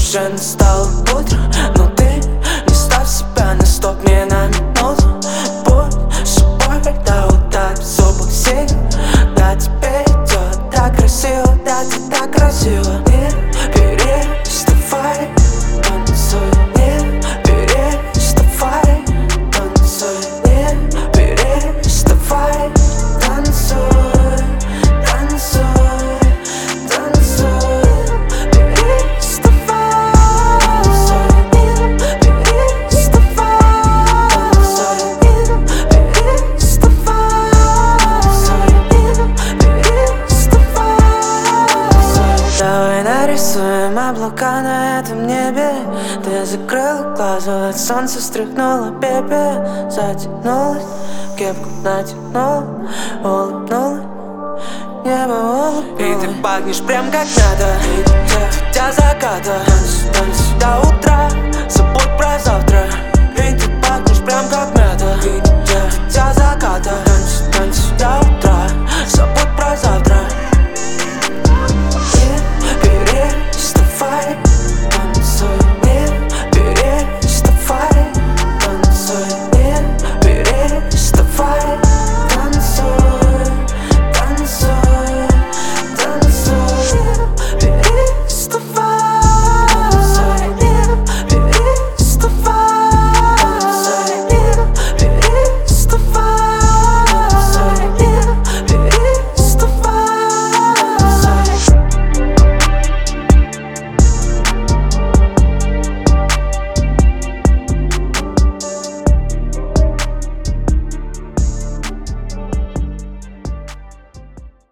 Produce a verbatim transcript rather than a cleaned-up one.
уже настало утро, но ты не ставь себя на стоп ни на минуту. Будь собой, когда ударь в зубах сил. Да, тебе идет так красиво, да, ты так красиво. Не переставай, танцуй, не переставай, танцуй, не переставай, танцуй, танцуй, танцуй, переставай, не переставай, танцуй, не переставай, давай нарисуем облака на этом небе. Ты закрыла глаза, от солнца стряхнула пепел. Затянулась, кепку натянула, улыбнулась, небо улыбнулось. И ты пахнешь прям как надо, дитя заката. Танцуй, танцуй до утра, забудь про завтра.